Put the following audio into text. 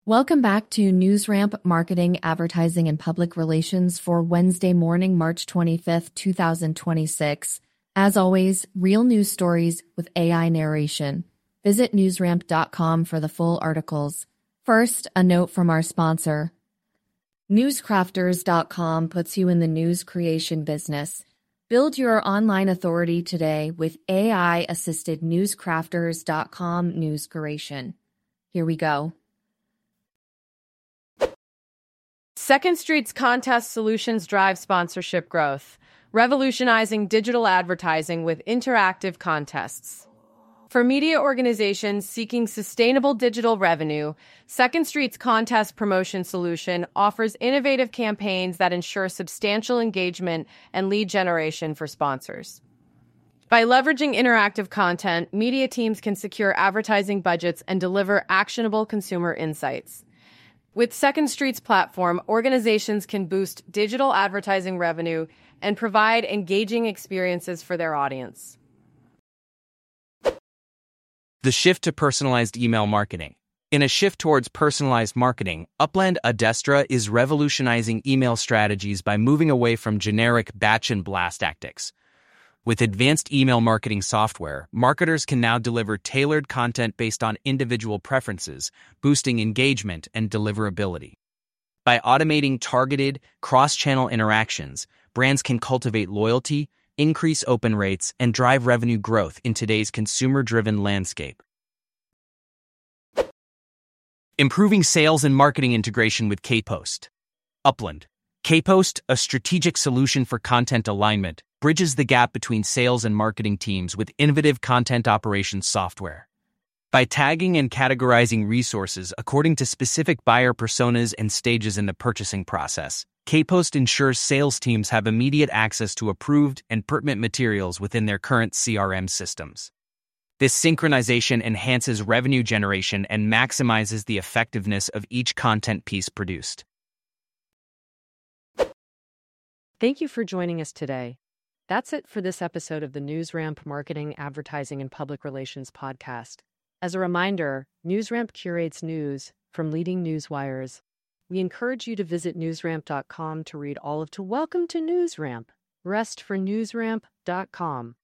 Welcome back to NewsRamp Marketing, Advertising, and Public Relations for Wednesday morning, March 25th, 2026. As always, real news stories with AI narration. Visit newsramp.com for the full articles. First, a note from our sponsor. Newscrafters.com puts you in the news creation business. Build your online authority today with AI-assisted newscrafters.com news curation. Here we go. Second Street's contest solutions drive sponsorship growth, revolutionizing digital advertising with interactive contests. For media organizations seeking sustainable digital revenue, Second Street's contest promotion solution offers innovative campaigns that ensure substantial engagement and lead generation for sponsors. By leveraging interactive content, media teams can secure advertising budgets and deliver actionable consumer insights. With Second Street's platform, organizations can boost digital advertising revenue and provide engaging experiences for their audience. The shift to personalized email marketing. In a shift towards personalized marketing, Upland Adestra is revolutionizing email strategies by moving away from generic batch and blast tactics. With advanced email marketing software, marketers can now deliver tailored content based on individual preferences, boosting engagement and deliverability. By automating targeted, cross-channel interactions, brands can cultivate loyalty, increase open rates, and drive revenue growth in today's consumer-driven landscape. Improving sales and marketing integration with KPost. Upland. KPost, a strategic solution for content alignment, bridges the gap between sales and marketing teams with innovative content operations software. By tagging and categorizing resources according to specific buyer personas and stages in the purchasing process, KPost ensures sales teams have immediate access to approved and pertinent materials within their current CRM systems. This synchronization enhances revenue generation and maximizes the effectiveness of each content piece produced. Thank you for joining us today. That's it for this episode of the NewsRamp Marketing, Advertising, and Public Relations podcast. As a reminder, NewsRamp curates news from leading news wires. We encourage you to visit newsramp.com to read all of To Welcome to NewsRamp. Rest for newsramp.com.